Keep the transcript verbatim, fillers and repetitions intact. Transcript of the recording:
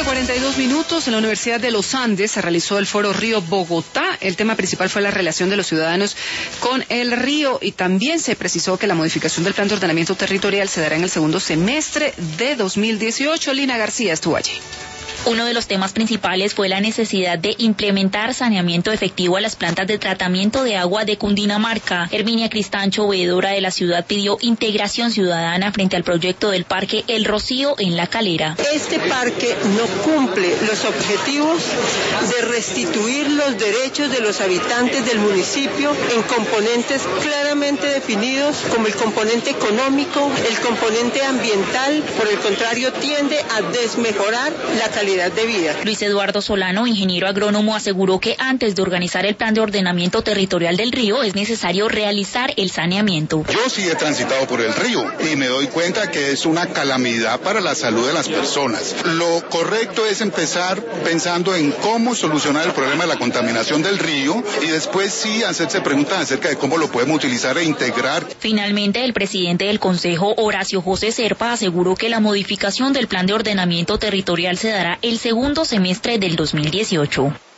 nueve cuarenta y dos minutos, en la Universidad de los Andes se realizó el foro Río Bogotá. El tema principal fue la relación de los ciudadanos con el río y también se precisó que la modificación del plan de ordenamiento territorial se dará en el segundo semestre de dos mil dieciocho. Lina García estuvo allí. Uno de los temas principales fue la necesidad de implementar saneamiento efectivo a las plantas de tratamiento de agua de Cundinamarca. Herminia Cristancho, veedora de la ciudad, pidió integración ciudadana frente al proyecto del Parque El Rocío en La Calera. Este parque no cumple los objetivos de restituir los derechos de los habitantes del municipio en componentes claramente definidos como el componente económico, el componente ambiental. Por el contrario, tiende a desmejorar la calidad de vida. Luis Eduardo Solano, ingeniero agrónomo, aseguró que antes de organizar el plan de ordenamiento territorial del río es necesario realizar el saneamiento. Yo sí he transitado por el río y me doy cuenta que es una calamidad para la salud de las personas. Lo correcto es empezar pensando en cómo solucionar el problema de la contaminación del río y después sí hacerse preguntas acerca de cómo lo podemos utilizar e integrar. Finalmente, el presidente del Consejo, Horacio José Serpa, aseguró que la modificación del plan de ordenamiento territorial se dará el segundo semestre del dos mil dieciocho.